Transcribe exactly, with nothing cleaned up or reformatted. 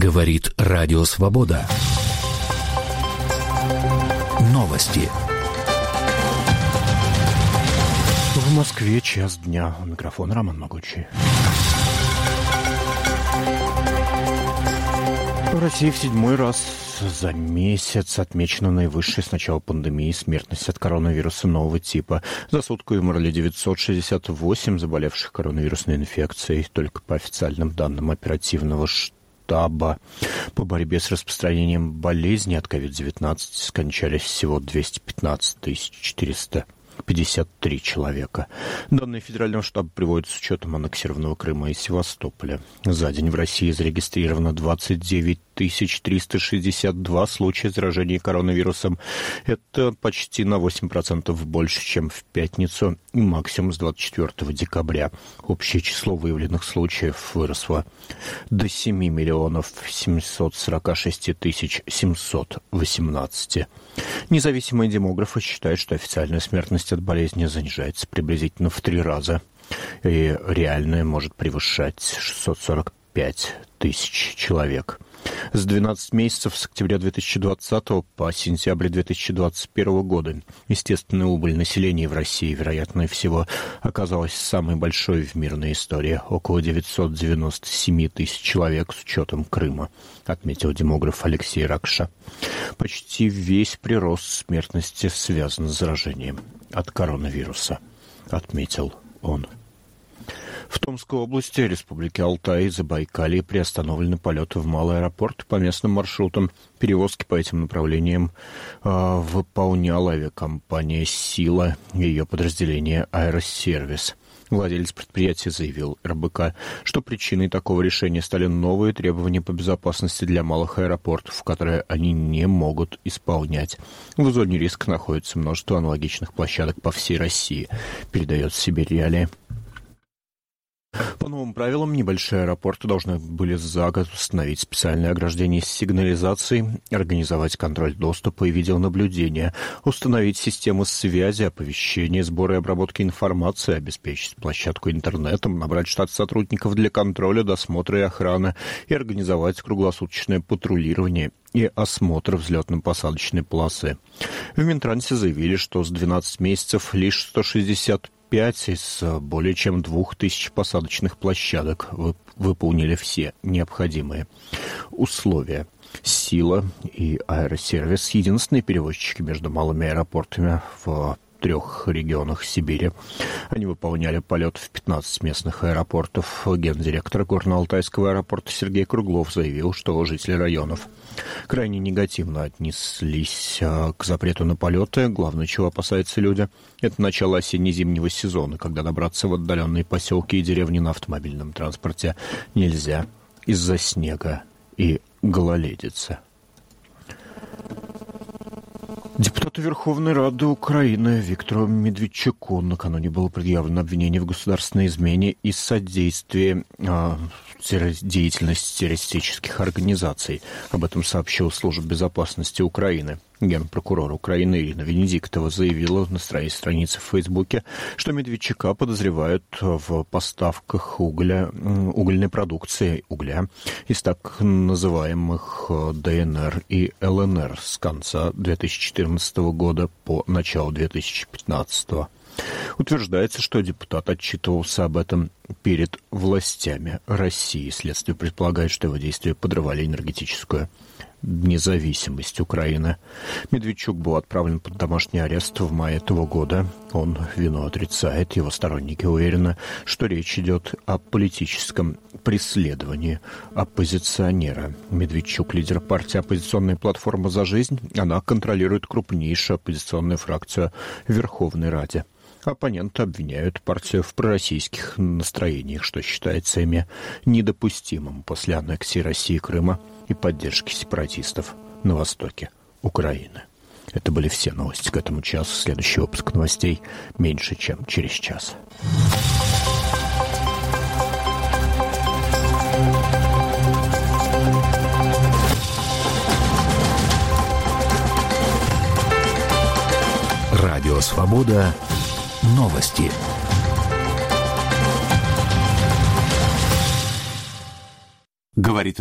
Говорит Радио Свобода. Новости. В Москве час дня. У микрофона Роман Могучий. В России в седьмой раз за месяц отмечена наивысшая с начала пандемии смертность от коронавируса нового типа. За сутки умерли девятьсот шестьдесят восемь заболевших коронавирусной инфекцией. Только по официальным данным оперативного штаба по борьбе с распространением болезни от ковид девятнадцать скончались всего двести пятнадцать тысяч четыреста пятьдесят три человека. Данные федерального штаба приводят с учетом аннексированного Крыма и Севастополя. За день в России зарегистрировано двадцать девять тысяч триста шестьдесят два случая заражения коронавирусом. Это почти на восемь процентов больше, чем в пятницу, и максимум с двадцать четвёртого декабря. Общее число выявленных случаев выросло до семь миллионов семьсот сорок шесть тысяч семьсот восемнадцать. Независимые демографы считают, что официальная смертность от болезни занижается приблизительно в три раза, и реальная может превышать шестьсот сорок пять тысяч человек. С двенадцати месяцев с октября две тысячи двадцатого по сентябрь две тысячи двадцать первого года естественная убыль населения в России, вероятно всего, оказалась самой большой в мирной истории – около девятьсот девяносто семь тысяч человек с учетом Крыма, отметил демограф Алексей Ракша. Почти весь прирост смертности связан с заражением от коронавируса, отметил он. В Томской области, Республике Алтай и Забайкалье приостановлены полеты в малый аэропорт по местным маршрутам. Перевозки по этим направлениям э, выполняла авиакомпания «Сила» и ее подразделение «Аэросервис». Владелец предприятия заявил эр бэ ка, что причиной такого решения стали новые требования по безопасности для малых аэропортов, которые они не могут исполнять. В зоне риска находится множество аналогичных площадок по всей России, передает Сибирь Реалии. По новым правилам, небольшие аэропорты должны были за год установить специальное ограждение с сигнализацией, организовать контроль доступа и видеонаблюдения, установить системы связи, оповещения, сбора и обработки информации, обеспечить площадку интернетом, набрать штат сотрудников для контроля, досмотра и охраны и организовать круглосуточное патрулирование и осмотр взлетно-посадочной полосы. В Минтрансе заявили, что с двенадцати месяцев лишь сто шестьдесят пять из более чем двух тысяч посадочных площадок выполнили все необходимые условия. «Сила» и «Аэросервис» — единственные перевозчики между малыми аэропортами в трех регионах Сибири. Они выполняли полет в пятнадцать местных аэропортов. Гендиректор Горно-Алтайского аэропорта Сергей Круглов заявил, что жители районов крайне негативно отнеслись к запрету на полеты. Главное, чего опасаются люди, это начало осенне-зимнего сезона, когда добраться в отдаленные поселки и деревни на автомобильном транспорте нельзя из-за снега и гололедицы. Депутату Верховной Рады Украины Виктору Медведчуку накануне было предъявлено обвинение в государственной измене и содействии э, деятельности террористических организаций. Об этом сообщила Служба безопасности Украины. Генпрокурор Украины Ирина Венедиктова заявила на своей странице в Фейсбуке, что Медведчука подозревают в поставках угля, угольной продукции угля из так называемых дэ эн эр и эл эн эр с конца две тысячи четырнадцатого года по начало две тысячи пятнадцатого. Утверждается, что депутат отчитывался об этом перед властями России. Следствие предполагает, что его действия подрывали энергетическую независимость Украины. Медведчук был отправлен под домашний арест в мае этого года. Он вину отрицает. Его сторонники уверены, что речь идет о политическом преследовании оппозиционера. Медведчук — лидер партии «Оппозиционная платформа за жизнь». Она контролирует крупнейшую оппозиционную фракцию в Верховной Раде. Оппоненты обвиняют партию в пророссийских настроениях, что считается ими недопустимым после аннексии России Крыма и поддержки сепаратистов на востоке Украины. Это были все новости к этому часу. Следующий выпуск новостей меньше, чем через час. Радио «Свобода». Новости. Говорит